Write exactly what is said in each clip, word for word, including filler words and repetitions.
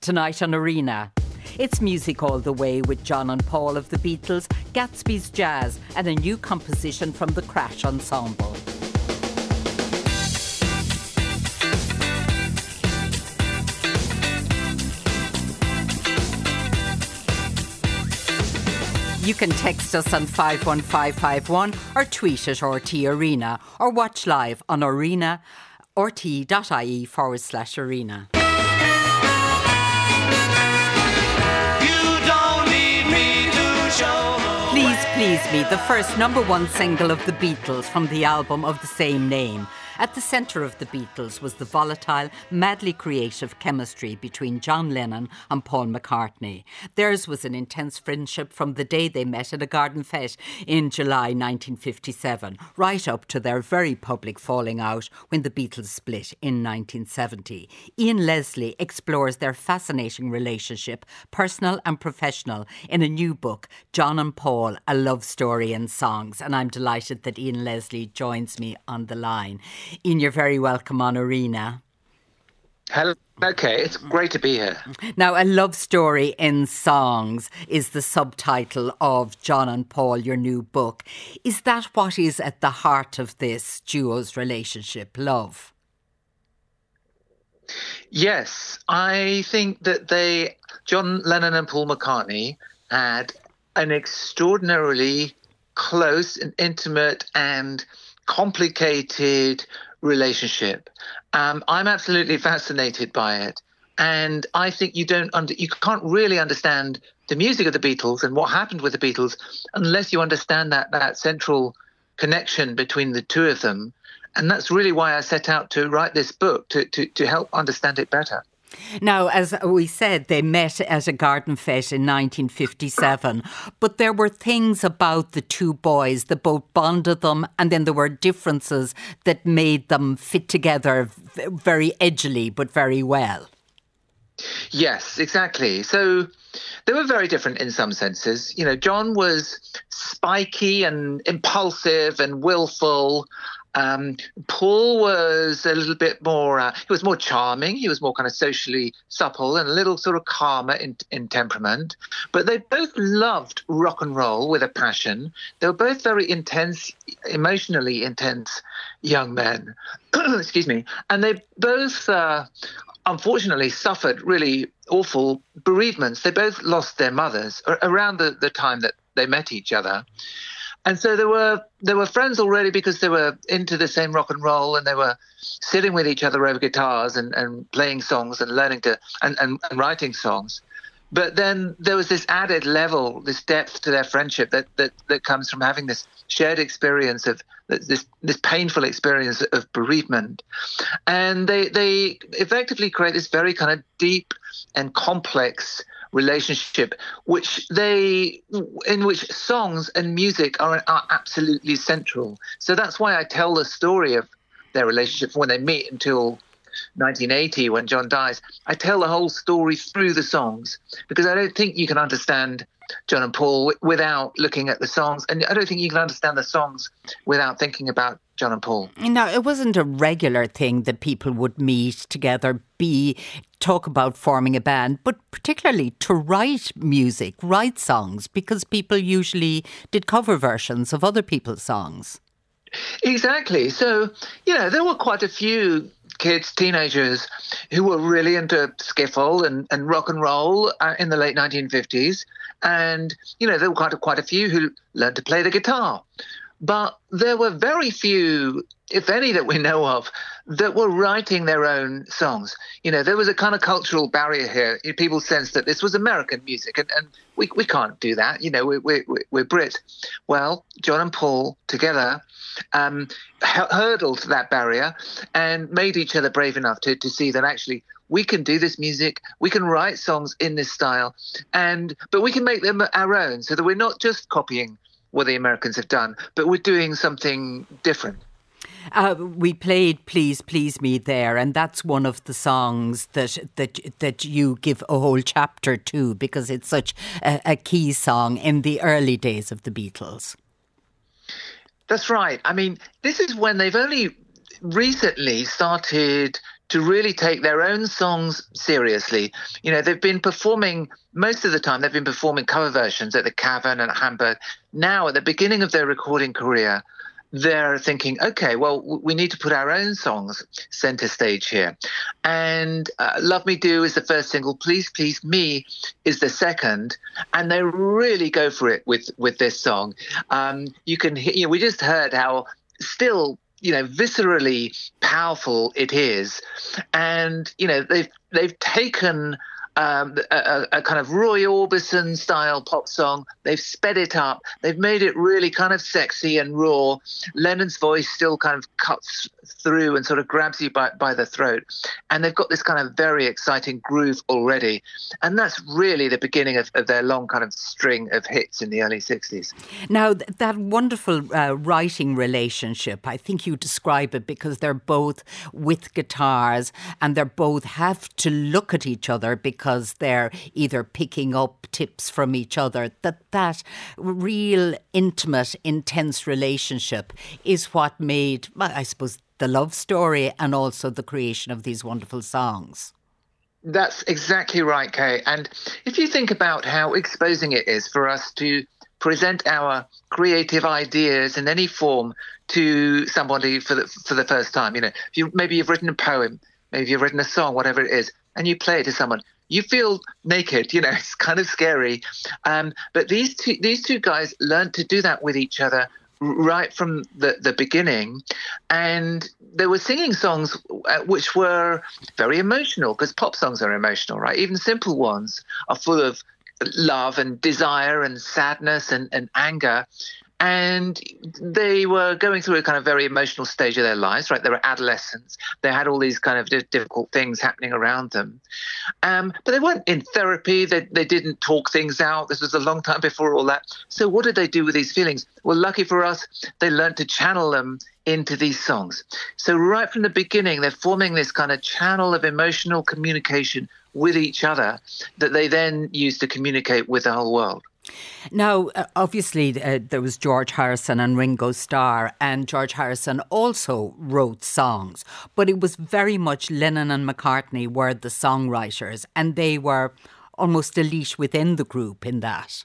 Tonight on Arena. It's music all the way with John and Paul of the Beatles, Gatsby's Jazz and a new composition from the Crash Ensemble. You can text us on five one five five one or tweet at R T Arena or watch live on arena, rt.ie forward slash arena. Please Please Me, the first number one single of the Beatles from the album of the same name. At the centre of the Beatles was the volatile, madly creative chemistry between John Lennon and Paul McCartney. Theirs was an intense friendship from the day they met at a garden fete in July nineteen fifty-seven, right up to their very public falling out when the Beatles split in nineteen seventy. Ian Leslie explores their fascinating relationship, personal and professional, in a new book, John and Paul, A Love Story in Songs. And I'm delighted that Ian Leslie joins me on the line. Ian, you're very welcome on Arena. Hello. Okay, it's great to be here. Now, A Love Story in Songs is the subtitle of John and Paul, your new book. Is that what is at the heart of this duo's relationship, love? Yes, I think that they, John Lennon and Paul McCartney, had an extraordinarily close and intimate and complicated relationship. Um, I'm absolutely fascinated by it, and I think you don't under, you can't really understand the music of the Beatles and what happened with the Beatles unless you understand that that central connection between the two of them. And that's really why I set out to write this book, to to, to help understand it better. Now, as we said, they met at a garden fete in nineteen fifty-seven, but there were things about the two boys that both bonded them, and then there were differences that made them fit together very edgily, but very well. Yes, exactly. So they were very different in some senses. You know, John was spiky and impulsive and willful. Um, Paul was a little bit more, uh, he was more charming, he was more kind of socially supple and a little sort of calmer in, in temperament. But they both loved rock and roll with a passion. They were both very intense, emotionally intense young men. Excuse me. And they both, uh, unfortunately, suffered really awful bereavements. They both lost their mothers around the, the time that they met each other. And so they were they were friends already because they were into the same rock and roll, and they were sitting with each other over guitars and, and playing songs and learning to and, and, and writing songs. But then there was this added level, this depth to their friendship that that, that comes from having this shared experience of this this painful experience of bereavement. And they they effectively create this very kind of deep and complex relationship, which they, in which songs and music are, are absolutely central. So that's why I tell the story of their relationship from when they meet until nineteen eighty, when John dies. I tell the whole story through the songs, because I don't think you can understand John and Paul w- without looking at the songs, and I don't think you can understand the songs without thinking about John and Paul. Now, it wasn't a regular thing that people would meet together, be talk about forming a band, but particularly to write music, write songs, because people usually did cover versions of other people's songs. Exactly. So, you know, there were quite a few kids, teenagers, who were really into skiffle and, and rock and roll uh, in the late nineteen fifties. And, you know, there were quite a, quite a few who learned to play the guitar. But there were very few, if any, that we know of, that were writing their own songs. You know, there was a kind of cultural barrier here. People sensed that this was American music, and, and we we can't do that. You know, we, we, we're Brit. Well, John and Paul together um, hurdled that barrier and made each other brave enough to, to see that actually we can do this music, we can write songs in this style, and but we can make them our own, so that we're not just copying what the Americans have done, but we're doing something different. Uh, we played Please Please Me there, and that's one of the songs that that that you give a whole chapter to, because it's such a, a key song in the early days of the Beatles. That's right. I mean, this is when they've only recently started to really take their own songs seriously. You know, they've been performing, most of the time, they've been performing cover versions at the Cavern and at Hamburg. Now, at the beginning of their recording career, they're thinking, okay, well, we need to put our own songs center stage here. And uh, Love Me Do is the first single. Please Please Me is the second. And they really go for it with, with this song. Um, you can hear, you know, we just heard how still, you know, viscerally powerful it is. And, you know, they've, they've taken Um, a, a kind of Roy Orbison style pop song. They've sped it up. They've made it really kind of sexy and raw. Lennon's voice still kind of cuts through and sort of grabs you by, by the throat. And they've got this kind of very exciting groove already. And that's really the beginning of, of their long kind of string of hits in the early sixties. Now, th- that wonderful uh, writing relationship, I think you describe it because they're both with guitars and they're both have to look at each other because because they're either picking up tips from each other, that that real intimate, intense relationship is what made, I suppose, the love story and also the creation of these wonderful songs. That's exactly right, Kay. And if you think about how exposing it is for us to present our creative ideas in any form to somebody for the, for the first time, you know, if you, maybe you've written a poem, maybe you've written a song, whatever it is, and you play it to someone, you feel naked, you know, it's kind of scary. Um, but these two, these two guys learned to do that with each other right from the, the beginning. And they were singing songs which were very emotional, because pop songs are emotional, right? Even simple ones are full of love and desire and sadness and, and anger. And they were going through a kind of very emotional stage of their lives, right? They were adolescents. They had all these kind of difficult things happening around them. Um, but they weren't in therapy. They, they didn't talk things out. This was a long time before all that. So what did they do with these feelings? Well, lucky for us, they learned to channel them into these songs. So right from the beginning, they're forming this kind of channel of emotional communication with each other that they then use to communicate with the whole world. Now, uh, obviously, uh, there was George Harrison and Ringo Starr, and George Harrison also wrote songs, but it was very much Lennon and McCartney were the songwriters, and they were almost elite within the group in that.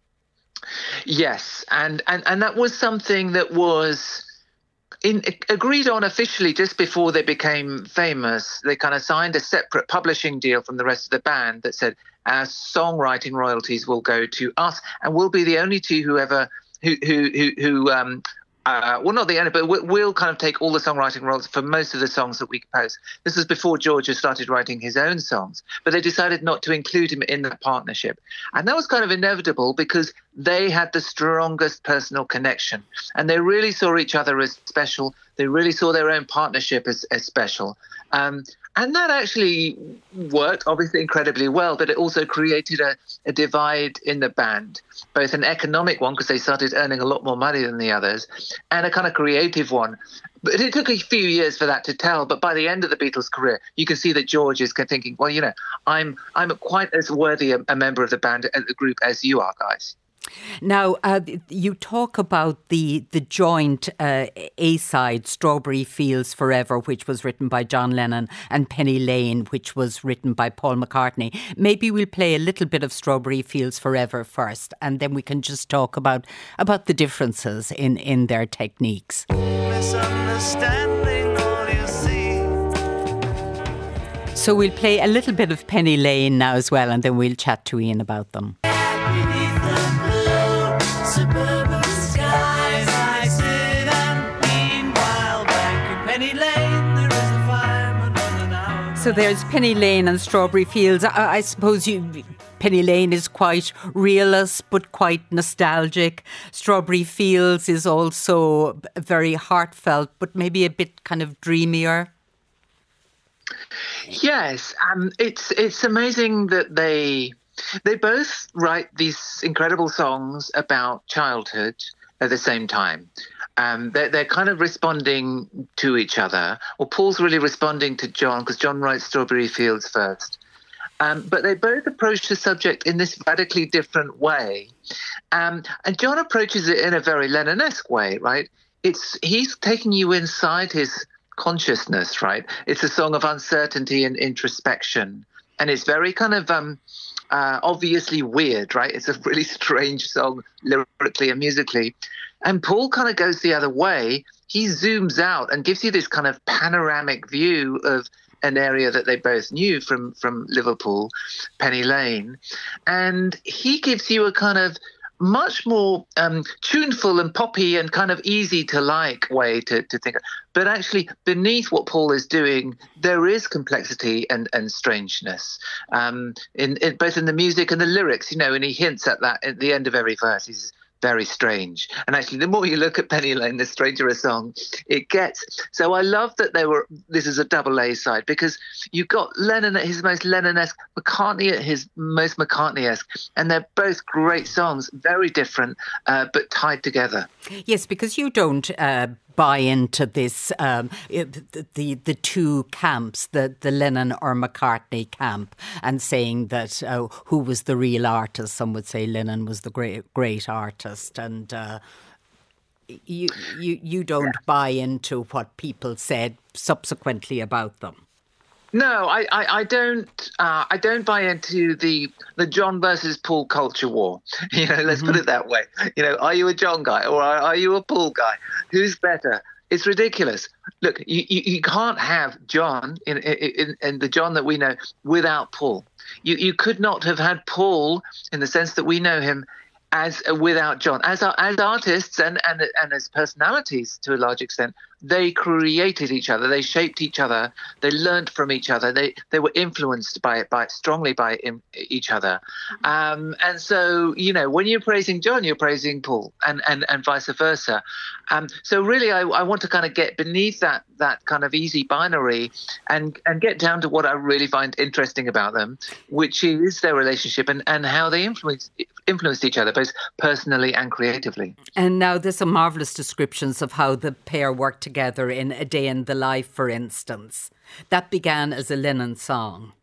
Yes, and, and, and that was something that was in, agreed on officially just before they became famous. They kind of signed a separate publishing deal from the rest of the band that said, our songwriting royalties will go to us, and we'll be the only two who ever, who, who, who, who um, uh, well, not the only, but we'll kind of take all the songwriting royalties for most of the songs that we compose. This was before George had started writing his own songs, but they decided not to include him in that partnership. And that was kind of inevitable because they had the strongest personal connection, and they really saw each other as special. They really saw their own partnership as, as special. Um, And that actually worked, obviously, incredibly well, but it also created a, a divide in the band, both an economic one, because they started earning a lot more money than the others, and a kind of creative one. But it took a few years for that to tell. But by the end of the Beatles' career, you can see that George is thinking, well, you know, I'm I'm quite as worthy a, a member of the band, uh, the group, as you are, guys. Now, uh, you talk about the the joint uh, A-side, Strawberry Fields Forever, which was written by John Lennon, and Penny Lane, which was written by Paul McCartney. Maybe we'll play a little bit of Strawberry Fields Forever first, and then we can just talk about, about the differences in, in their techniques. Misunderstanding all you see. So we'll play a little bit of Penny Lane now as well, and then we'll chat to Ian about them. Suburban skies, I sit and meanwhile back in Penny Lane there is a fireman on an hour. So there's Penny Lane and Strawberry Fields. I, I suppose you, Penny Lane is quite realist but quite nostalgic. Strawberry Fields is also very heartfelt but maybe a bit kind of dreamier. Yes, um, it's it's amazing that they... They both write these incredible songs about childhood at the same time. Um, they're, they're kind of responding to each other. Well, Paul's really responding to John because John writes Strawberry Fields first. Um, but they both approach the subject in this radically different way. Um, and John approaches it in a very Lennon-esque way, right? It's he's taking you inside his consciousness, right? It's a song of uncertainty and introspection. And it's very kind of um, uh, obviously weird, right? It's a really strange song lyrically and musically. And Paul kind of goes the other way. He zooms out and gives you this kind of panoramic view of an area that they both knew from, from Liverpool, Penny Lane. And he gives you a kind of much more um, tuneful and poppy and kind of easy to like way to, to think of. But actually, beneath what Paul is doing, there is complexity and, and strangeness, um, in, in both in the music and the lyrics, you know, and he hints at that at the end of every verse. He's very strange. And actually, the more you look at Penny Lane, the stranger a song it gets. So I love that they were, this is a double A side, because you got Lennon at his most Lennon-esque, McCartney at his most McCartney-esque, and they're both great songs, very different, uh, but tied together. Yes, because you don't uh, buy into this, um, the, the the two camps, the, the Lennon or McCartney camp, and saying that uh, who was the real artist. Some would say Lennon was the great great artist, and uh, you you you don't buy into what people said subsequently about them. No, I, I, I don't. Uh, I don't buy into the the John versus Paul culture war. You know, let's mm-hmm. put it that way. You know, are you a John guy or are, are you a Paul guy? Who's better? It's ridiculous. Look, you, you, you can't have John in, in in the John that we know without Paul. You you could not have had Paul in the sense that we know him as uh, without John. As as artists and, and and as personalities to a large extent, they created each other. They shaped each other. They learned from each other. They they were influenced by by strongly by in, each other. Um, and so, you know, when you're praising John, you're praising Paul, and and, and vice versa. Um, so really, I, I want to kind of get beneath that that kind of easy binary and and get down to what I really find interesting about them, which is their relationship and, and how they influence influenced each other, both personally and creatively. And now there's some marvellous descriptions of how the pair worked together in A Day in the Life, for instance. That began as a Lennon song.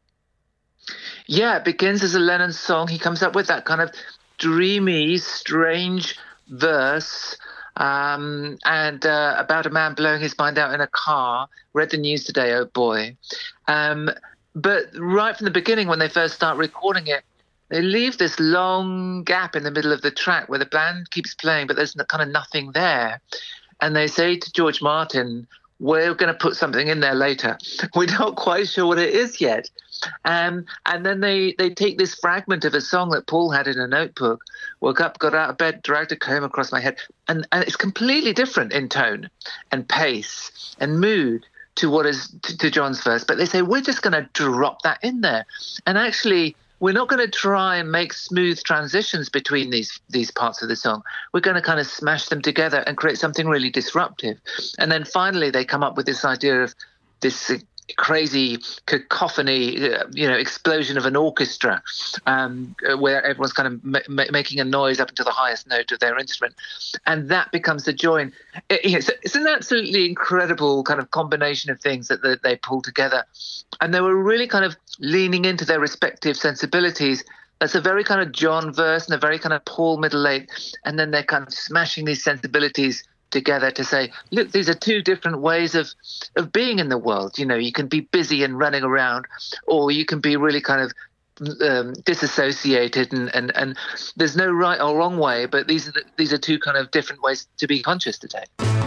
Yeah, it begins as a Lennon song. He comes up with that kind of dreamy, strange verse um, and uh, about a man blowing his mind out in a car. Read the news today, oh boy. Um, but right from the beginning, when they first start recording it, they leave this long gap in the middle of the track where the band keeps playing, but there's kind of nothing there. And they say to George Martin, we're going to put something in there later. We're not quite sure what it is yet. Um, and then they, they take this fragment of a song that Paul had in a notebook, woke up, got out of bed, dragged a comb across my head. And, and it's completely different in tone and pace and mood to what is to, to John's verse. But they say, we're just going to drop that in there. And actually, we're not going to try and make smooth transitions between these these parts of the song. We're going to kind of smash them together and create something really disruptive. And then finally, they come up with this idea of this uh, crazy cacophony, uh, you know, explosion of an orchestra, um, where everyone's kind of ma- ma- making a noise up into the highest note of their instrument, and that becomes the join. It, it's, it's an absolutely incredible kind of combination of things that, that they pull together, and they were really kind of leaning into their respective sensibilities. That's a very kind of John verse and a very kind of Paul middle eight, and then they're kind of smashing these sensibilities together to say, look, these are two different ways of of being in the world. You know, you can be busy and running around, or you can be really kind of um, disassociated, and, and, and there's no right or wrong way, but these are the, these are two kind of different ways to be conscious today.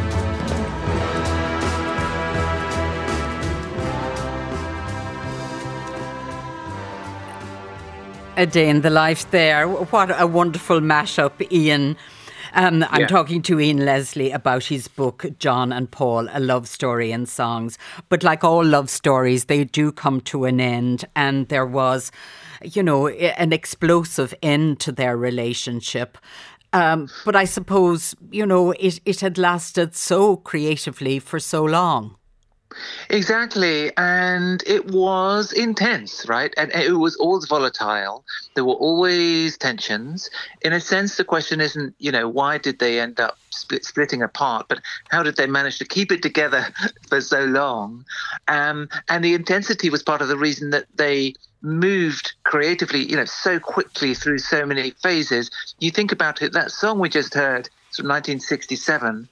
A Day in the Life there. What a wonderful mashup, Ian. Um, I'm yeah. talking to Ian Leslie about his book, John and Paul, A Love Story in Songs. But like all love stories, they do come to an end. And there was, you know, an explosive end to their relationship. Um, but I suppose, you know, it, it had lasted so creatively for so long. Exactly. And it was intense, right? And it was always volatile. There were always tensions. In a sense, the question isn't, you know, why did they end up split, splitting apart, but how did they manage to keep it together for so long? Um, and the intensity was part of the reason that they moved creatively, you know, so quickly through so many phases. You think about it, that song we just heard, it's from nineteen sixty-seven.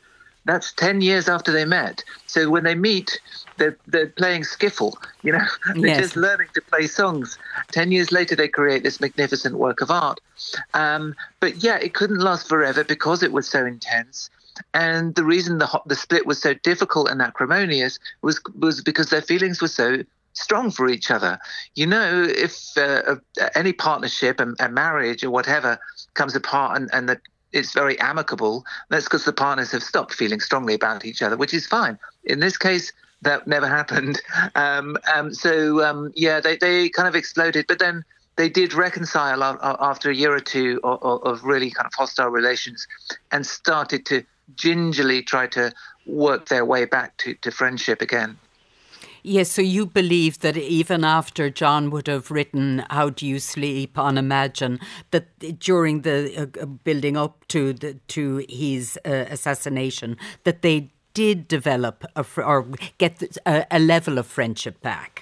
That's ten years after they met. So when they meet, they're, they're playing skiffle, you know, they're Yes. just learning to play songs. Ten years later, they create this magnificent work of art. Um, but yeah, it couldn't last forever because it was so intense. And the reason the ho- the split was so difficult and acrimonious was was because their feelings were so strong for each other. You know, if uh, uh, any partnership and, and marriage or whatever comes apart and, and the, it's very amicable, that's because the partners have stopped feeling strongly about each other, which is fine. In this case, that never happened. Um, um, so, um, yeah, they, they kind of exploded. But then they did reconcile a- after a year or two of, of really kind of hostile relations and started to gingerly try to work their way back to, to friendship again. Yes, so you believe that even after John would have written How Do You Sleep on Imagine, that during the uh, building up to the, to his uh, assassination, that they did develop a fr- or get a, a level of friendship back?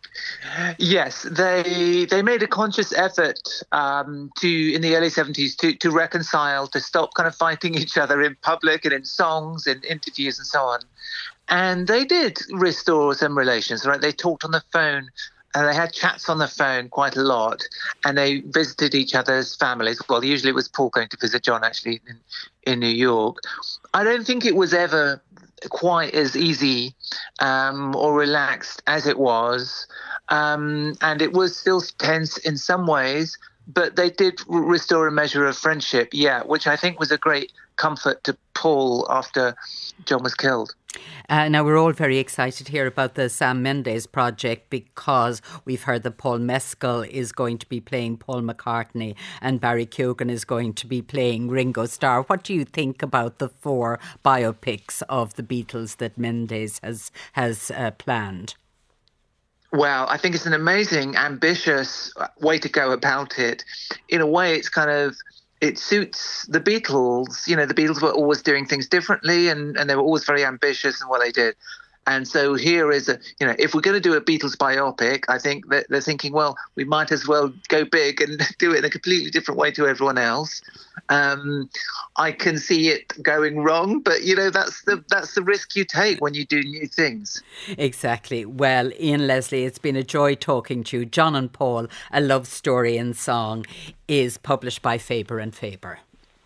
Yes, they they made a conscious effort um, to in the early seventies to to reconcile, to stop kind of fighting each other in public and in songs and interviews and so on. And they did restore some relations, right? They talked on the phone and they had chats on the phone quite a lot, and they visited each other's families. Well, usually it was Paul going to visit John actually in, in New York. I don't think it was ever quite as easy um, or relaxed as it was. Um, and it was still tense in some ways, but they did r- restore a measure of friendship, yeah, which I think was a great comfort to Paul after John was killed. Uh, now, we're all very excited here about the Sam Mendes project because we've heard that Paul Mescal is going to be playing Paul McCartney and Barry Keoghan is going to be playing Ringo Starr. What do you think about the four biopics of the Beatles that Mendes has, has uh, planned? Well, I think it's an amazing, ambitious way to go about it. In a way, it's kind of, it suits the Beatles. You know, the Beatles were always doing things differently and, and they were always very ambitious in what they did. And so here is a, you know, if we're going to do a Beatles biopic, I think that they're thinking, well, we might as well go big and do it in a completely different way to everyone else. Um, I can see it going wrong, but, you know, that's the that's the risk you take when you do new things. Exactly. Well, Ian Leslie, it's been a joy talking to you. John and Paul, A Love Story in Song, is published by Faber and Faber.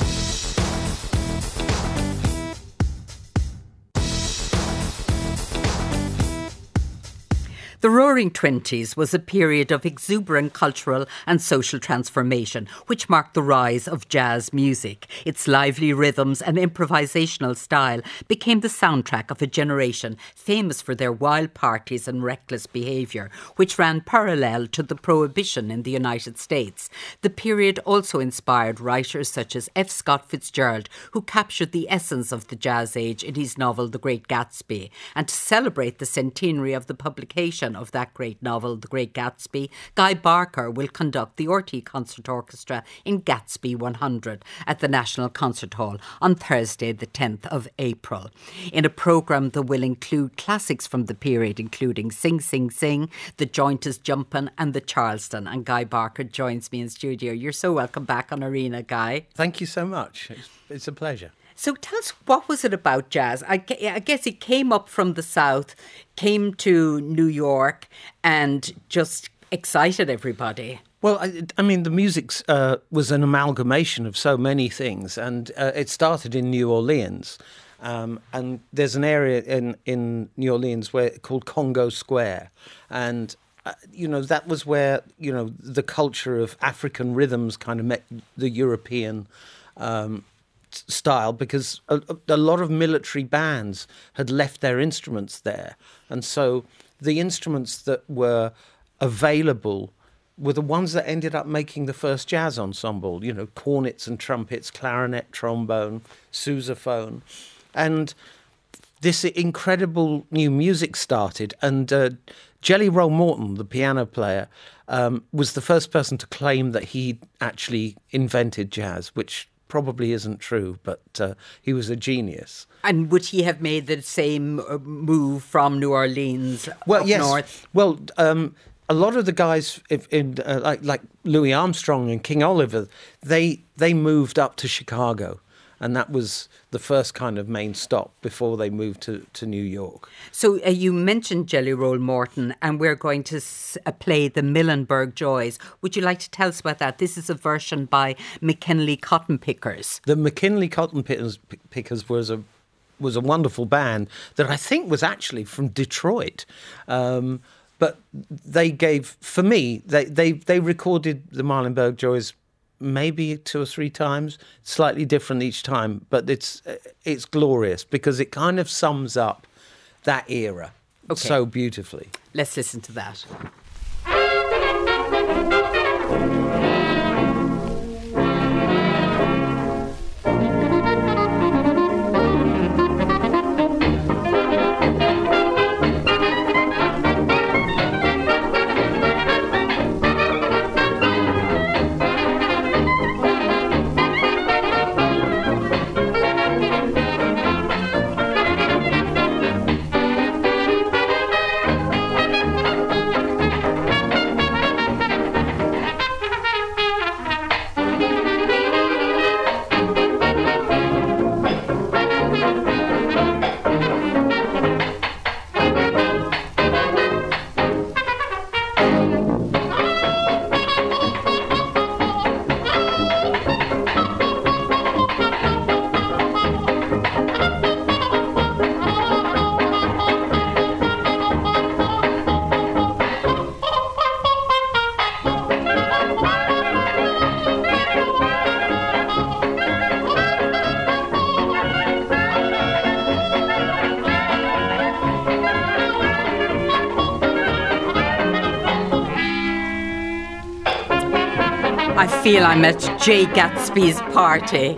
The Roaring Twenties was a period of exuberant cultural and social transformation, which marked the rise of jazz music. Its lively rhythms and improvisational style became the soundtrack of a generation famous for their wild parties and reckless behaviour, which ran parallel to the Prohibition in the United States. The period also inspired writers such as F. Scott Fitzgerald, who captured the essence of the jazz age in his novel The Great Gatsby. And to celebrate the centenary of the publication of that great novel, The Great Gatsby, Guy Barker will conduct the R T E Concert Orchestra in Gatsby one hundred at the National Concert Hall on Thursday, the tenth of April. In a programme that will include classics from the period, including Sing Sing Sing, The Joint is Jumpin' and The Charleston. And Guy Barker joins me in studio. You're so welcome back on Arena, Guy. Thank you so much. It's, it's a pleasure. So tell us, what was it about jazz? I, I guess it came up from the South, came to New York and just excited everybody. Well, I, I mean, the music uh, was an amalgamation of so many things, and uh, it started in New Orleans. Um, and there's an area in, in New Orleans where called Congo Square. And, uh, you know, that was where, you know, the culture of African rhythms kind of met the European um style, because a, a lot of military bands had left their instruments there. And so the instruments that were available were the ones that ended up making the first jazz ensemble, you know, cornets and trumpets, clarinet, trombone, sousaphone. And this incredible new music started. And uh, Jelly Roll Morton, the piano player, um, was the first person to claim that he actually invented jazz, which probably isn't true, but uh, he was a genius. And would he have made the same move from New Orleans well, up yes. north? Well, um, a lot of the guys in, in uh, like like Louis Armstrong and King Oliver, they they moved up to Chicago, and that was the first kind of main stop before they moved to, to New York. So uh, you mentioned Jelly Roll Morton, and we're going to s- uh, play the Millenberg Joys. Would you like to tell us about that? This is a version by McKinley Cotton Pickers. The McKinley Cotton Pickers, Pickers was a was a wonderful band that I think was actually from Detroit. Um, but they gave, for me, they, they, they recorded the Millenberg Joys maybe two or three times, slightly different each time, but it's it's glorious because it kind of sums up that era okay. so beautifully. Let's listen to that. I feel I'm at Jay Gatsby's party.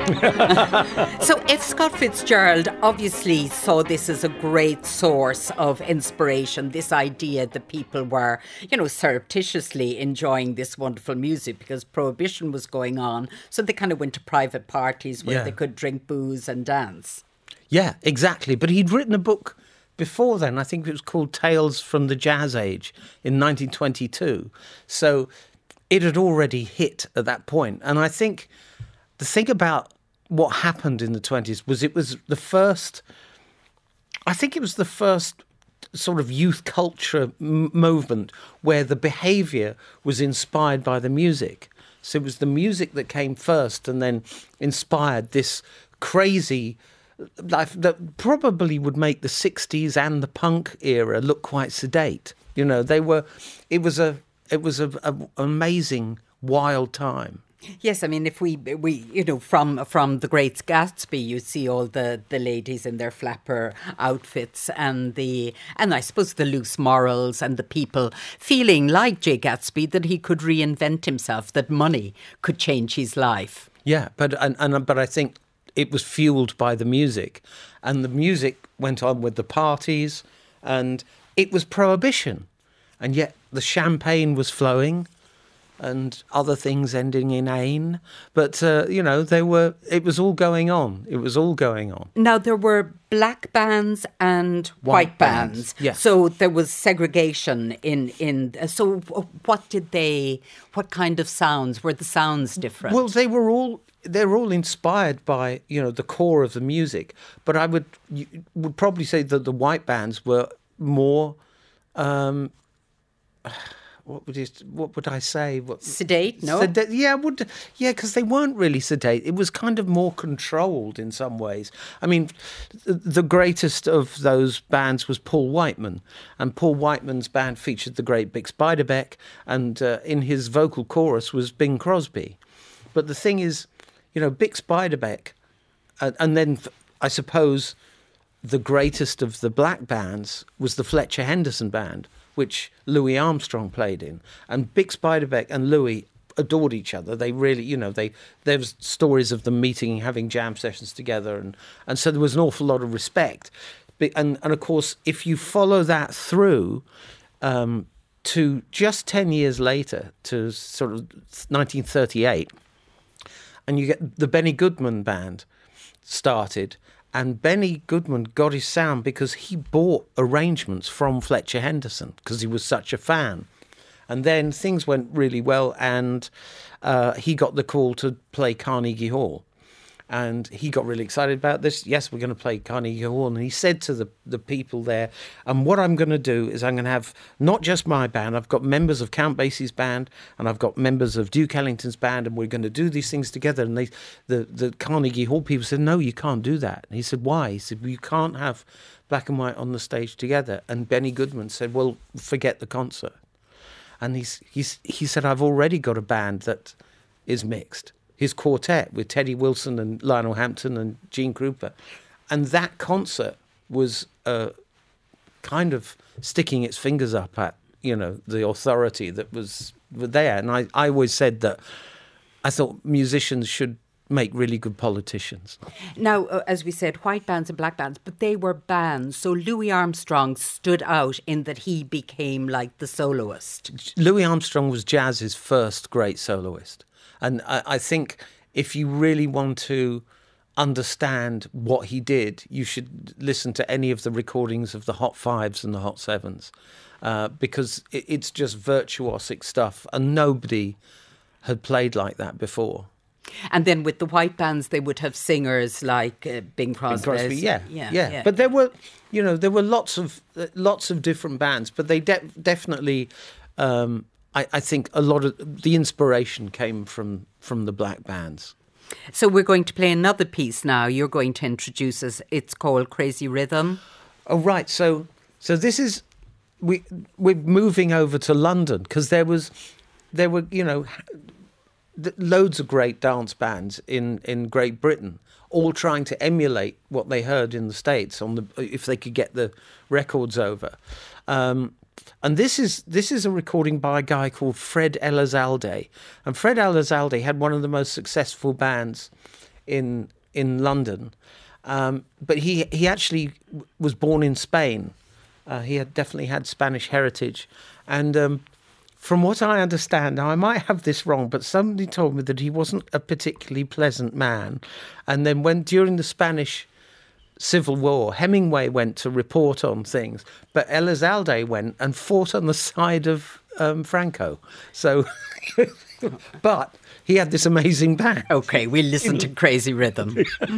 So F. Scott Fitzgerald obviously saw this as a great source of inspiration, this idea that people were, you know, surreptitiously enjoying this wonderful music because Prohibition was going on. So they kind of went to private parties where yeah. they could drink booze and dance. Yeah, exactly. But he'd written a book before then. I think it was called Tales from the Jazz Age in nineteen twenty-two. So it had already hit at that point. And I think the thing about what happened in the twenties was it was the first, I think it was the first sort of youth culture m- movement where the behaviour was inspired by the music. So it was the music that came first and then inspired this crazy life that probably would make the sixties and the punk era look quite sedate. You know, they were, it was a, It was a, a, an amazing, wild time. Yes, I mean, if we, we you know, from from The Great Gatsby, you see all the, the ladies in their flapper outfits and the and I suppose the loose morals and the people feeling like Jay Gatsby that he could reinvent himself, that money could change his life. Yeah, but and, and but I think it was fueled by the music, and the music went on with the parties, and it was Prohibition, and yet the champagne was flowing and other things ending in "ain." But, uh, you know, they were. It was all going on. It was all going on. Now, there were black bands and white, white bands. bands. Yes. So there was segregation in... in. So what did they... What kind of sounds? Were the sounds different? Well, they were all... They're all inspired by, you know, the core of the music. But I would you, would probably say that the white bands were more... Um, What would it, what would I say? What, sedate? No. Sedate, yeah, would yeah, because they weren't really sedate. It was kind of more controlled in some ways. I mean, the greatest of those bands was Paul Whiteman, and Paul Whiteman's band featured the great Bix Beiderbecke, and uh, in his vocal chorus was Bing Crosby. But the thing is, you know, Bix Beiderbecke, uh, and then I suppose the greatest of the black bands was the Fletcher Henderson Band, which Louis Armstrong played in. And Bix Beiderbecke and Louis adored each other. They really, you know, they there was stories of them meeting, having jam sessions together. And, and so there was an awful lot of respect. And, and of course, if you follow that through um, to just ten years later, to sort of nineteen thirty-eight, and you get the Benny Goodman Band started. And Benny Goodman got his sound because he bought arrangements from Fletcher Henderson because he was such a fan. And then things went really well, and uh, he got the call to play Carnegie Hall. And he got really excited about this. Yes, we're going to play Carnegie Hall. And he said to the, the people there, and what I'm going to do is I'm going to have not just my band, I've got members of Count Basie's band, and I've got members of Duke Ellington's band, and we're going to do these things together. And they, the, the Carnegie Hall people said, no, you can't do that. And he said, why? He said, well, you can't have Black and White on the stage together. And Benny Goodman said, well, forget the concert. And he's, he's, he said, I've already got a band that is mixed. His quartet with Teddy Wilson and Lionel Hampton and Gene Krupa. And that concert was uh, kind of sticking its fingers up at, you know, the authority that was there. And I, I always said that I thought musicians should make really good politicians. Now, uh, as we said, white bands and black bands, but they were bands. So Louis Armstrong stood out in that he became like the soloist. Louis Armstrong was jazz's first great soloist. And I, I think if you really want to understand what he did, you should listen to any of the recordings of the Hot Fives and the Hot Sevens, uh, because it, it's just virtuosic stuff, and nobody had played like that before. And then with the white bands, they would have singers like uh, Bing Crosby. Bing Crosby, yeah, yeah, yeah, yeah. But there were, you know, there were lots of uh, lots of different bands, but they de- definitely. Um, I, I think a lot of the inspiration came from, from the black bands. So we're going to play another piece now. You're going to introduce us. It's called Crazy Rhythm. Oh, right. So so this is, we, we're moving over to London because there was, there were, you know, loads of great dance bands in, in Great Britain, all trying to emulate what they heard in the States on the if they could get the records over. Um And this is this is a recording by a guy called Fred Elizalde. And Fred Elizalde had one of the most successful bands in in London. Um, but he, he actually was born in Spain. Uh, he had definitely had Spanish heritage. And um, from what I understand, now I might have this wrong, but somebody told me that he wasn't a particularly pleasant man. And then when during the Spanish Civil War, Hemingway went to report on things, but Elizalde went and fought on the side of um, Franco. So, but he had this amazing band. Okay, we'll listen to Crazy Rhythm.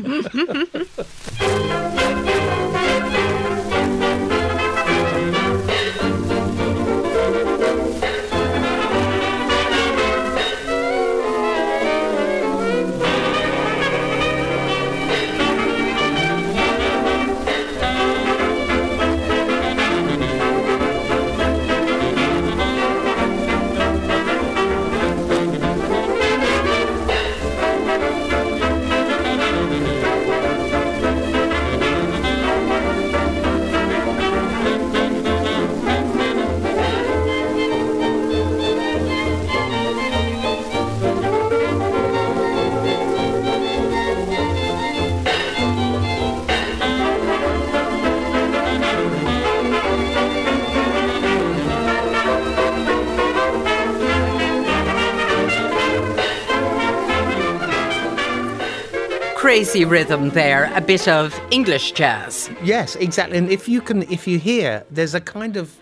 Crazy Rhythm there, a bit of English jazz. Yes, exactly. And if you can, if you hear, there's a kind of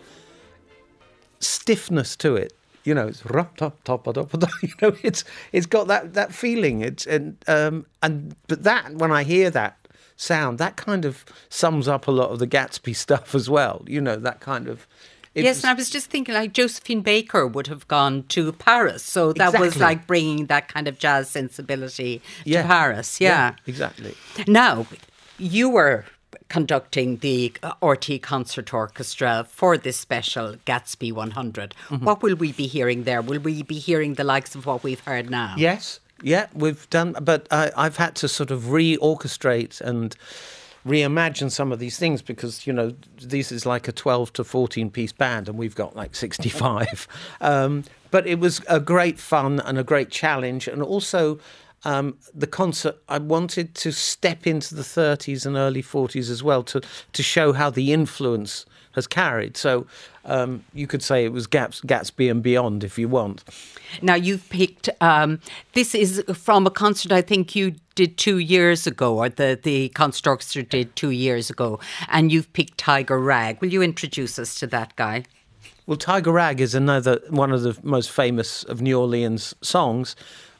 stiffness to it. You know, it's top top top top. You know, it's it's got that, that feeling. It's and um and but that when I hear that sound, that kind of sums up a lot of the Gatsby stuff as well. You know, that kind of. Yes, was, and I was just thinking, like Josephine Baker would have gone to Paris, so that exactly. was like bringing that kind of jazz sensibility yeah. to Paris. Yeah. yeah, exactly. Now, you were conducting the R T Concert Orchestra for this special Gatsby one hundred. Mm-hmm. What will we be hearing there? Will we be hearing the likes of what we've heard now? Yes, yeah, we've done, but I, I've had to sort of re-orchestrate and reimagine some of these things because, you know, this is like a twelve to fourteen piece band and we've got like sixty-five. um, but it was a great fun and a great challenge. And also um, the concert, I wanted to step into the thirties and early forties as well to, to show how the influence has carried. So um, you could say it was Gats, Gatsby and beyond if you want. Now you've picked, um, this is from a concert I think you did two years ago, or the, the concert orchestra did two years ago, and you've picked Tiger Rag. Will you introduce us to that guy? Well, Tiger Rag is another one of the most famous of New Orleans songs,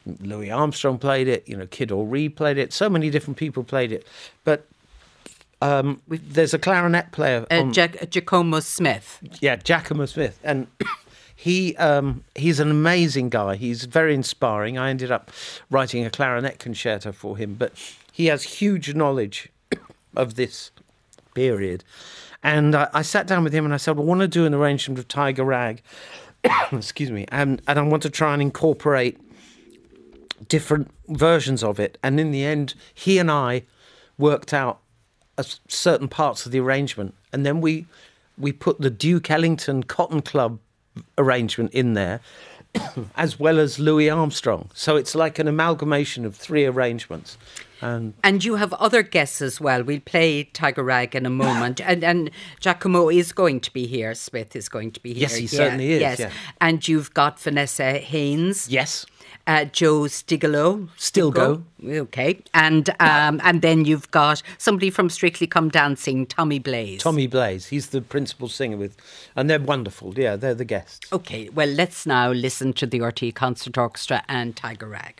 Louis Armstrong played it, you know, Kid Ory played it. So many different people played it. But um, there's a clarinet player. Uh, on, Jac- Giacomo Smith. Yeah, Giacomo Smith. And he um, he's an amazing guy. He's very inspiring. I ended up writing a clarinet concerto for him. But he has huge knowledge of this period. And I, I sat down with him and I said, well, I want to do an arrangement of Tiger Rag. Excuse me. And, and I want to try and incorporate different versions of it. And in the end, he and I worked out a, certain parts of the arrangement. And then we we put the Duke Ellington Cotton Club arrangement in there, as well as Louis Armstrong. So it's like an amalgamation of three arrangements. And, and you have other guests as well. We'll play Tiger Rag in a moment. and, and Giacomo is going to be here. Smith is going to be here. Yes, he yeah, certainly is. Yes. Yeah. And you've got Vanessa Haynes. Yes. Uh, Joe Stigalo. Still go. Okay. And um, and then you've got somebody from Strictly Come Dancing, Tommy Blaze. Tommy Blaze. He's the principal singer with... And they're wonderful. Yeah, they're the guests. Okay. Well, let's now listen to the R T É Concert Orchestra and Tiger Rag.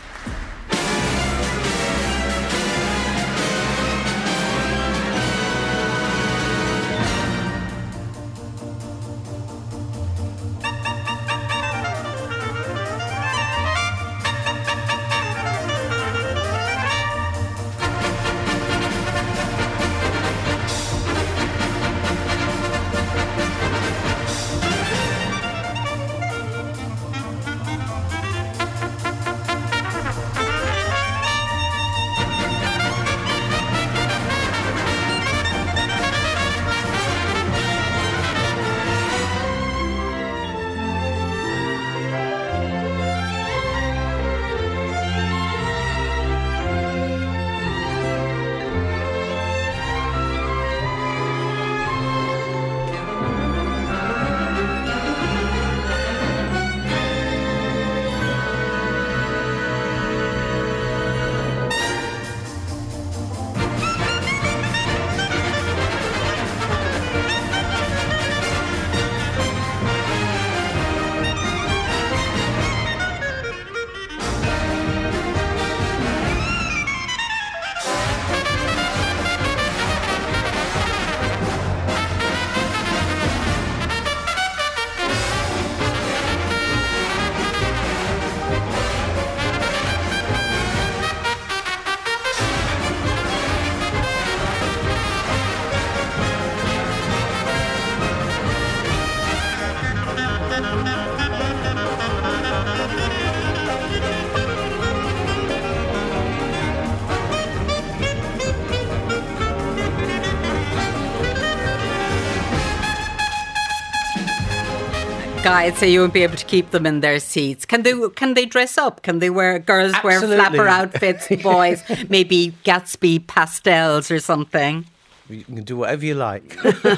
Guy, I'd say you won't be able to keep them in their seats. Can they Can they dress up? Can they wear, girls Absolutely. wear flapper outfits, the boys maybe Gatsby pastels or something? You can do whatever you like,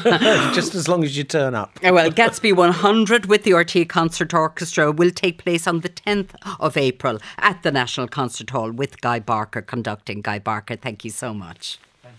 just as long as you turn up. Well, Gatsby one hundred with the R T É Concert Orchestra will take place on the tenth of April at the National Concert Hall with Guy Barker conducting. Guy Barker, thank you so much.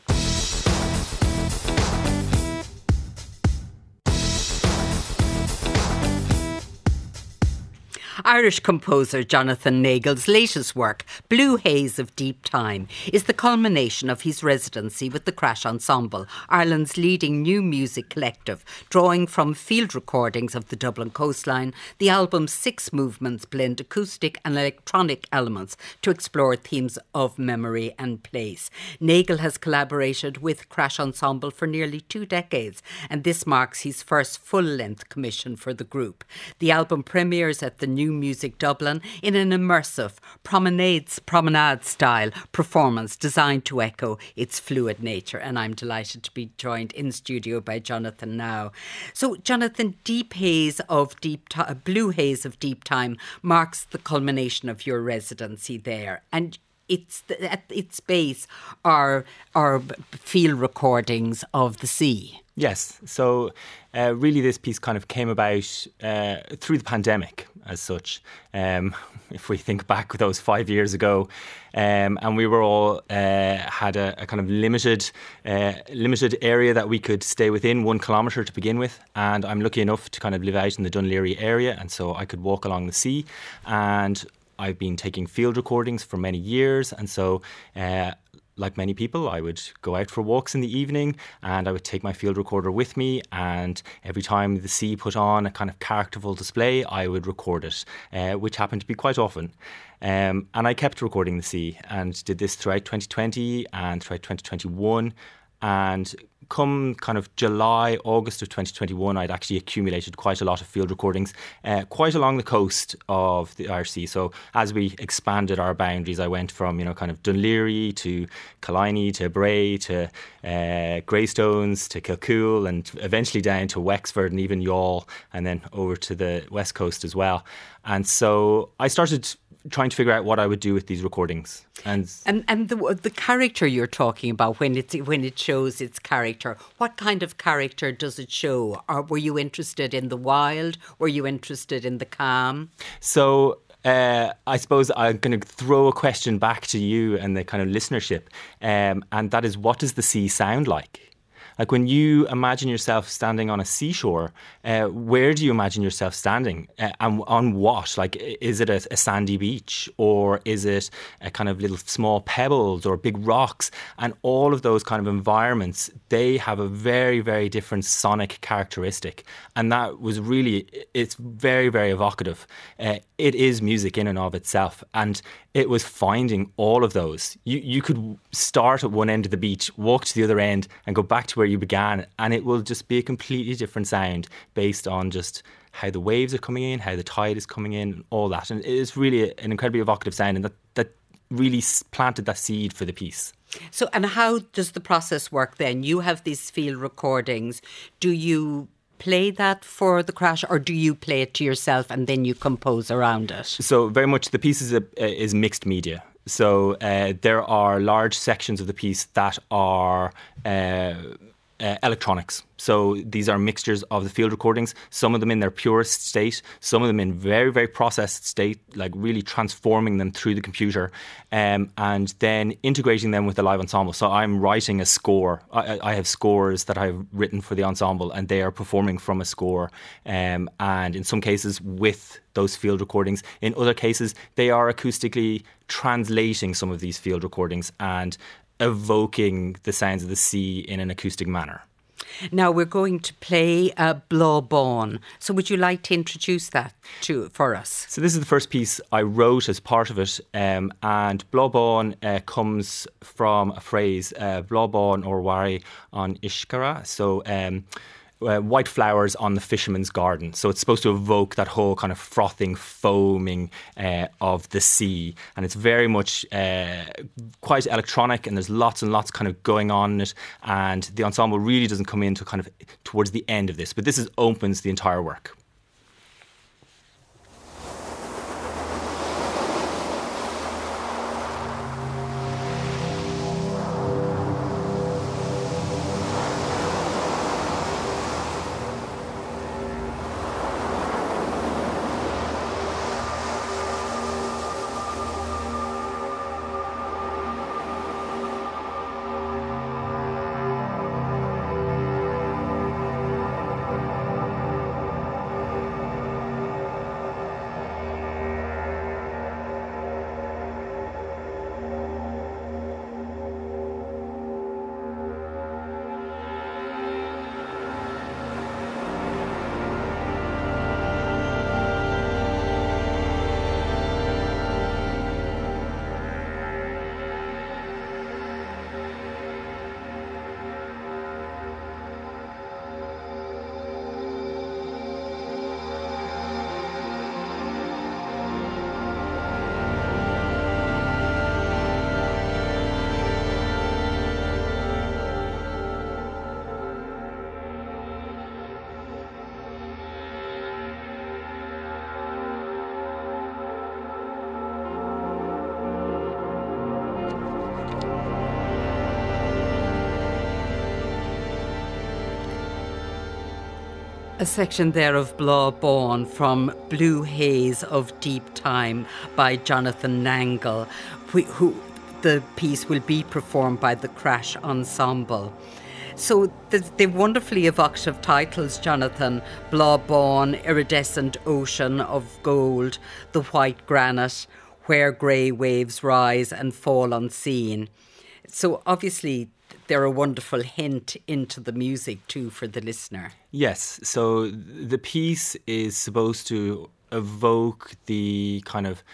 Irish composer Jonathan Nagel's latest work, Blue Haze of Deep Time, is the culmination of his residency with the Crash Ensemble, Ireland's leading new music collective. Drawing from field recordings of the Dublin coastline, the album's six movements blend acoustic and electronic elements to explore themes of memory and place. Nagel has collaborated with Crash Ensemble for nearly two decades, and this marks his first full-length commission for the group. The album premieres at the New Music Dublin in an immersive promenades promenade style performance designed to echo its fluid nature, and I'm delighted to be joined in studio by Jonathan now. So Jonathan, Deep Haze of Deep Ti- Blue Haze of Deep Time marks the culmination of your residency there, and it's the, at its base are are field recordings of the sea. Yes, so uh, really this piece kind of came about uh, through the pandemic as such. Um, if we think back those five years ago, um, and we were all uh, had a, a kind of limited uh, limited area that we could stay within, one kilometre to begin with, and I'm lucky enough to kind of live out in the Dún Laoghaire area, and so I could walk along the sea, and I've been taking field recordings for many years, and so uh, like many people, I would go out for walks in the evening and I would take my field recorder with me, and every time the sea put on a kind of characterful display, I would record it, uh, which happened to be quite often. Um, and I kept recording the sea and did this throughout twenty twenty and throughout twenty twenty-one. And come kind of July, August of twenty twenty-one, I'd actually accumulated quite a lot of field recordings, uh, quite along the coast of the Irish Sea. So as we expanded our boundaries, I went from, you know, kind of Dún Laoghaire to Killiney to Bray to uh, Greystones to Kilcool, and eventually down to Wexford and even Youghal, and then over to the west coast as well. And so I started trying to figure out what I would do with these recordings. And and, and the the character you're talking about, when it when it shows its character, what kind of character does it show? Or were you interested in the wild? Were you interested in the calm? So uh, I suppose I'm going to throw a question back to you and the kind of listenership, um, and that is, what does the sea sound like? Like when you imagine yourself standing on a seashore, uh, where do you imagine yourself standing? Uh, and on what? Like, is it a, a sandy beach, or is it a kind of little small pebbles or big rocks? And all of those kind of environments, they have a very, very different sonic characteristic. And that was really, it's very, very evocative. Uh, it is music in and of itself. And it was finding all of those. You you could start at one end of the beach, walk to the other end, and go back to where you began, and it will just be a completely different sound based on just how the waves are coming in, how the tide is coming in, all that. And it is really an incredibly evocative sound, and that, that really planted that seed for the piece. So, and how does the process work then? You have these field recordings. Do you play that for the crash, or do you play it to yourself and then you compose around it? So very much the piece is, a, is mixed media. So uh, there are large sections of the piece that are uh, uh, electronics. So these are mixtures of the field recordings, some of them in their purest state, some of them in very, very processed state, like really transforming them through the computer, um, and then integrating them with the live ensemble. So I'm writing a score. I, I have scores that I've written for the ensemble, and they are performing from a score, um, and in some cases with those field recordings. In other cases, they are acoustically translating some of these field recordings and evoking the sounds of the sea in an acoustic manner. Now we're going to play uh, Bláth Bán. So would you like to introduce that to for us? So this is the first piece I wrote as part of it, um, and Bláth Bán uh, comes from a phrase, uh, Bláth Bán or Wari on Ishkara. So um, Uh, white flowers on the fisherman's garden. So it's supposed to evoke that whole kind of frothing, foaming uh, of the sea. And it's very much uh, quite electronic, and there's lots and lots kind of going on in it. And the ensemble really doesn't come into kind of towards the end of this, but this is opens the entire work. A section there of Bláth Bán from Blue Haze of Deep Time by Jonathan Nangle, who, who the piece will be performed by the Crash Ensemble. So the, the wonderfully evocative titles, Jonathan: Bláth Bán, Iridescent Ocean of Gold, The White Granite. where grey waves rise and fall unseen. So obviously they're a wonderful hint into the music too for the listener. Yes, so the piece is supposed to evoke the kind of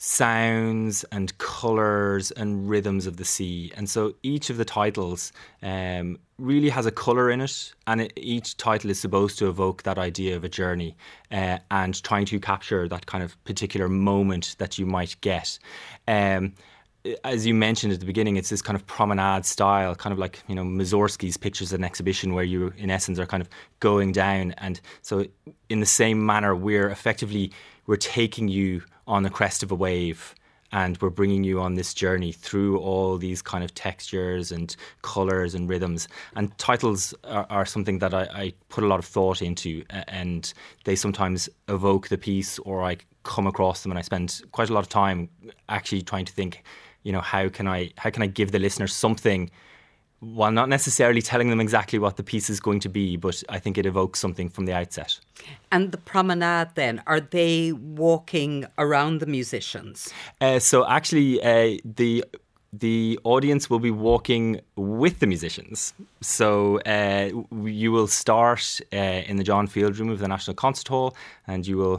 sounds and colours and rhythms of the sea. And so each of the titles um, really has a colour in it, and it, each title is supposed to evoke that idea of a journey uh, and trying to capture that kind of particular moment that you might get. Um, as you mentioned at the beginning, it's this kind of promenade style, kind of like, you know, Mussorgsky's pictures of an exhibition where you, in essence, are kind of going down. And so in the same manner, we're effectively, we're taking you on the crest of a wave, and we're bringing you on this journey through all these kind of textures and colours and rhythms. And titles are, are something that I, I put a lot of thought into, and they sometimes evoke the piece, or I come across them and I spend quite a lot of time actually trying to think, you know, how can I how can I give the listener something, while not necessarily telling them exactly what the piece is going to be, but I think it evokes something from the outset. And the promenade then, are they walking around the musicians? Uh, so actually uh, the the audience will be walking with the musicians. So uh, you will start uh, in the John Field Room of the National Concert Hall, and you will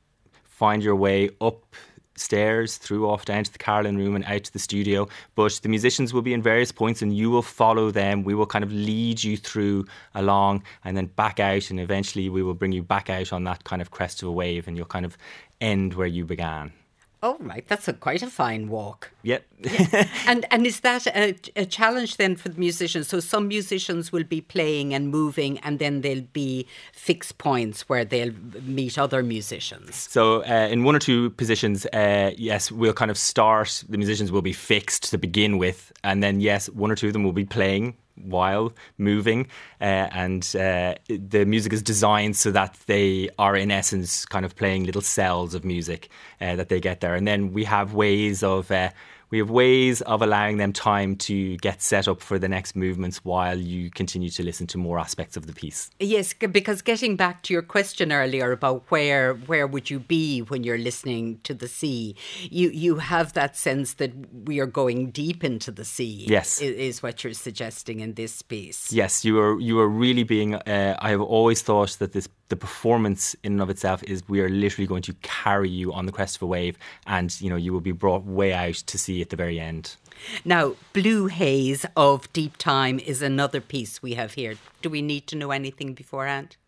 find your way up stairs through off down to the Carlin Room and out to the studio. But the musicians will be in various points and you will follow them. We will kind of lead you through along and then back out, and eventually we will bring you back out on that kind of crest of a wave, and you'll kind of end where you began. Oh, right. That's a, quite a fine walk. Yep. Yeah. And and is that a, a challenge then for the musicians? So some musicians will be playing and moving, and then there'll be fixed points where they'll meet other musicians. So uh, in one or two positions, uh, yes, we'll kind of start, the musicians will be fixed to begin with. And then, yes, one or two of them will be playing while moving, uh, and uh, the music is designed so that they are in essence kind of playing little cells of music uh, that they get there. And then we have ways of uh, we have ways of allowing them time to get set up for the next movements while you continue to listen to more aspects of the piece. Yes, because getting back to your question earlier about where where would you be when you're listening to the sea, you you have that sense that we are going deep into the sea. Yes, is, is what you're suggesting in this piece. Yes, you are you are really being. Uh, I have always thought that this the performance in and of itself is we are literally going to carry you on the crest of a wave, and you know you will be brought way out to sea at the very end. Now, Blue Haze of Deep Time is another piece we have here. Do we need to know anything beforehand?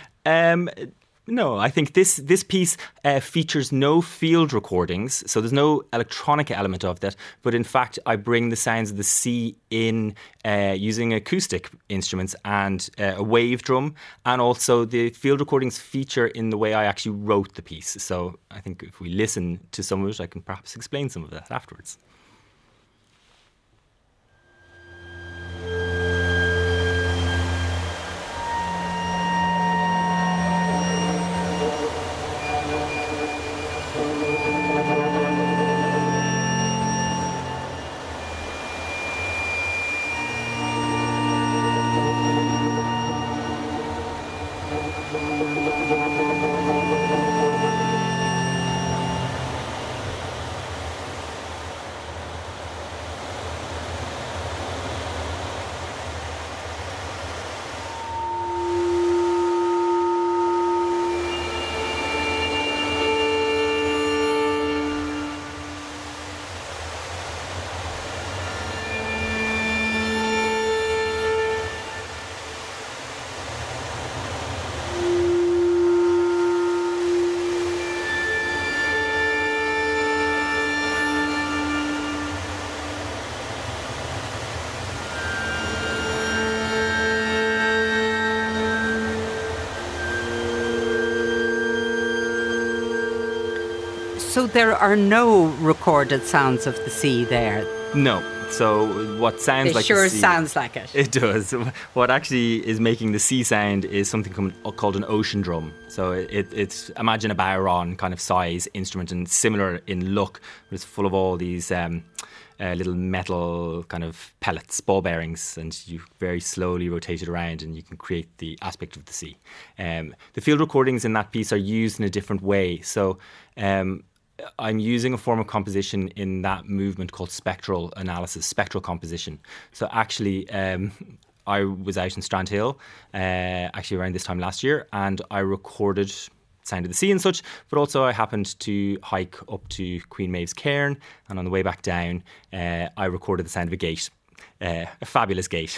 Um. No, I think this this piece uh, features no field recordings, so there's no electronic element of that. But in fact, I bring the sounds of the sea in uh, using acoustic instruments and uh, a wave drum, and also the field recordings feature in the way I actually wrote the piece. So I think if we listen to some of it, I can perhaps explain some of that afterwards. So there are no recorded sounds of the sea there? No. So what sounds it like sure the sea, sounds like it. It does. What actually is making the sea sound is something called an ocean drum. So it, it's, imagine a Bowron kind of size instrument and similar in look, but it's full of all these um, uh, little metal kind of pellets, ball bearings, and you very slowly rotate it around and you can create the aspect of the sea. Um, the field recordings in that piece are used in a different way. So um, I'm using a form of composition in that movement called spectral analysis, spectral composition. So actually, um, I was out in Strandhill, uh, actually around this time last year, and I recorded Sound of the Sea and such, but also I happened to hike up to Queen Maeve's Cairn, and on the way back down, uh, I recorded the sound of a gate. Uh, a fabulous gate,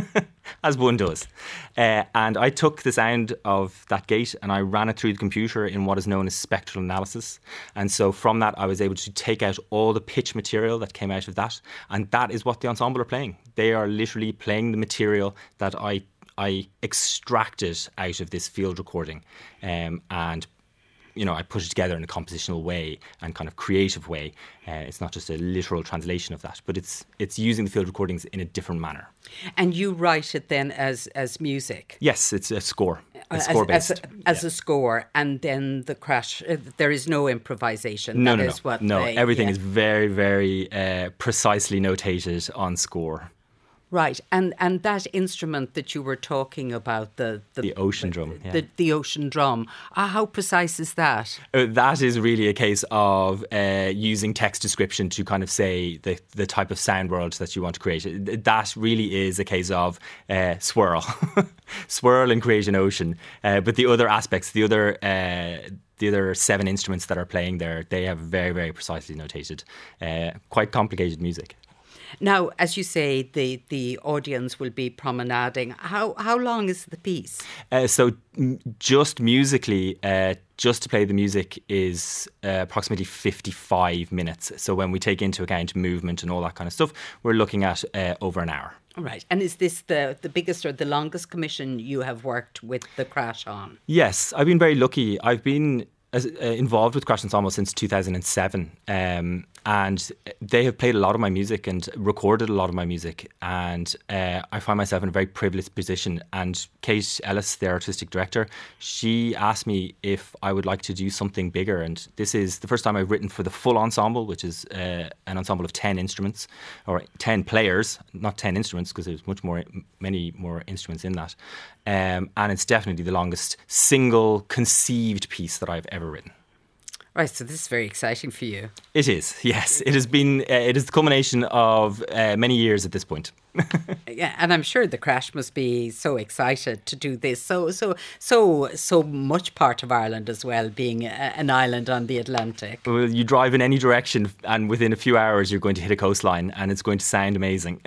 as one does. Uh, and I took the sound of that gate and I ran it through the computer in what is known as spectral analysis. And so from that, I was able to take out all the pitch material that came out of that. And that is what the ensemble are playing. They are literally playing the material that I I extracted out of this field recording, um, and you know, I put it together in a compositional way and kind of creative way. Uh, it's not just a literal translation of that, but it's it's using the field recordings in a different manner. And you write it then as as music? Yes, it's a score, a score as, based. As, a, as yeah. a score, and then the crash, uh, there is no improvisation. No, that no, is no. What no, they, everything yeah. is very, very uh, precisely notated on score. Right, and and that instrument that you were talking about, the the, the ocean drum, yeah. the, the ocean drum, uh, how precise is that? Uh, that is really a case of uh, using text description to kind of say the the type of sound world that you want to create. That really is a case of uh, swirl, swirl and create an ocean. Uh, but the other aspects, the other. Uh, The other seven instruments that are playing there, they have very, very precisely notated, uh, quite complicated music. Now, as you say, the, the audience will be promenading. How how long is the piece? Uh, so m- just musically, uh, just to play the music is uh, approximately fifty-five minutes. So when we take into account movement and all that kind of stuff, we're looking at uh, over an hour. Right. And is this the, the biggest or the longest commission you have worked with the Crash on? Yes, I've been very lucky. I've been as, uh, involved with Crash Ensemble since two thousand seven. Um, and they have played a lot of my music and recorded a lot of my music. And uh, I find myself in a very privileged position. And Kate Ellis, the artistic director, she asked me if I would like to do something bigger. And this is the first time I've written for the full ensemble, which is uh, an ensemble of ten instruments or ten players, not ten instruments, because there's much more, many more instruments in that. Um, and it's definitely the longest single conceived piece that I've ever written. Right, so this is very exciting for you. It is, yes. It has been, uh, it is the culmination of uh, many years at this point. Yeah, and I'm sure the Crash must be so excited to do this. So, so, so, so much part of Ireland as well, being a, an island on the Atlantic. Well, you drive in any direction, and within a few hours, you're going to hit a coastline, and it's going to sound amazing.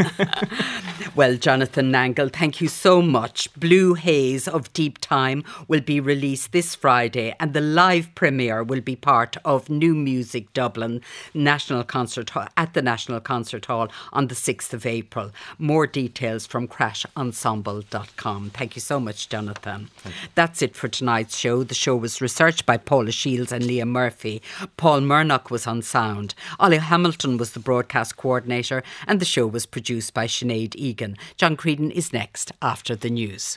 Well, Jonathan Nangle, thank you so much. Blue Haze of Deep Time will be released this Friday, and the live premiere will be part of New Music Dublin National Concert Hall, at the National Concert Hall on the sixth of April. More details from crash ensemble dot com. Thank you so much, Jonathan. That's it for tonight's show. The show was researched by Paula Shields and Liam Murphy. Paul Murnock was on sound. Ollie Hamilton was the broadcast coordinator, and the show was produced by Sinead Egan. John Creedon is next after the news.